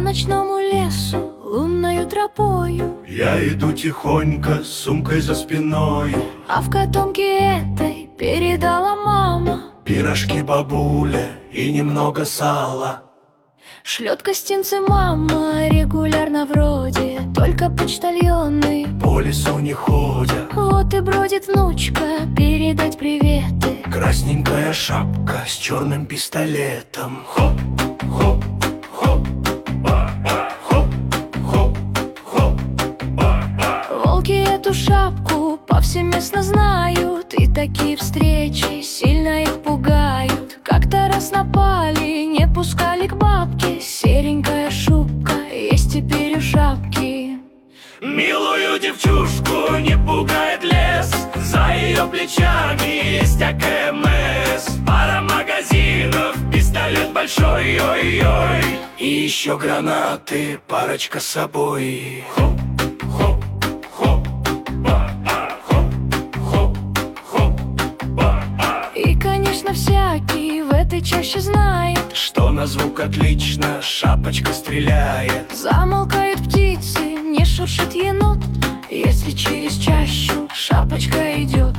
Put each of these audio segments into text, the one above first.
ночному лесу, лунною тропою. Я иду тихонько с сумкой за спиной. А в котомке этой передала мама Пирожки бабуля и немного сала. шлет гостинцы мама регулярно вроде, только почтальоны По лесу не ходят. вот и бродит внучка передать приветы. Красненькая шапка с черным пистолетом. Хоп, хоп, хоп, ба-ба, хоп, хоп, хоп, ба-ба. Волки эту шапку повсеместно знают, и такие встречи сильно их пугают. Как-то раз напали, не пускали к бабке. Серенькая шубка есть теперь у шапки. Милую девчушку не пугает лес. За ее плечами есть АКМС. Пара магазинов, пистолет большой, ой-ой. И еще гранаты, парочка с собой. Хоп, хоп, хоп, ба-а, хоп, хоп, хоп, ба-а. И, конечно, всякий в этой чаще знает, Что на звук отлично шапочка стреляет. замолкают птицы, не шуршит енот, если через чащу шапочка идет.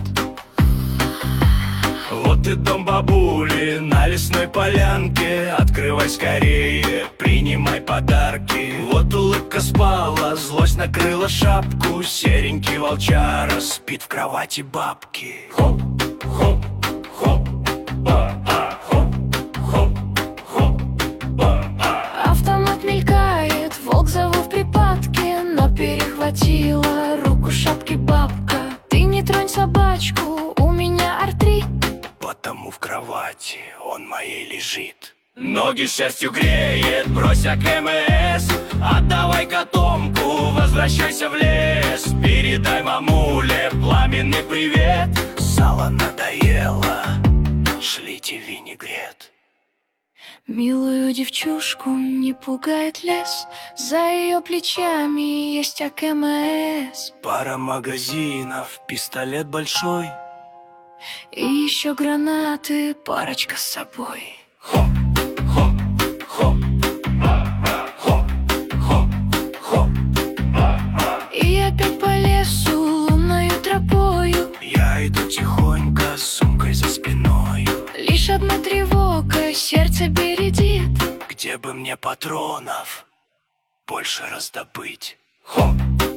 Вот и дом бабули на лесной полянке. Открывай скорее, принимай подарки. Вот улыбка спала, злость накрыла шапку. Серенький волчара спит в кровати бабки. Хоп, хоп, хоп, ба-а, хоп, хоп, хоп, ба-а. Автомат мелькает, волк зовут в припадке, но перехватила руку шапки бабка. Ты не тронь собачку, у меня артрит. Потому в кровати он моей лежит. Ноги счастью греет, брось АКМС. Отдавай котомку, возвращайся в лес. Передай мамуле пламенный привет. Сало надоело, шлите винегрет. Милую девчушку не пугает лес, за ее плечами есть АКМС. Пара магазинов, пистолет большой. И еще гранаты, парочка с собой. Хоп, хоп, хоп, ба-ба, хоп, хоп, хоп, ба-ба. И опять по лесу лунною тропою. Я иду тихонько с сумкой за спиной. Лишь одна тревога, сердце бередит. Где бы мне патронов больше раздобыть? Хоп,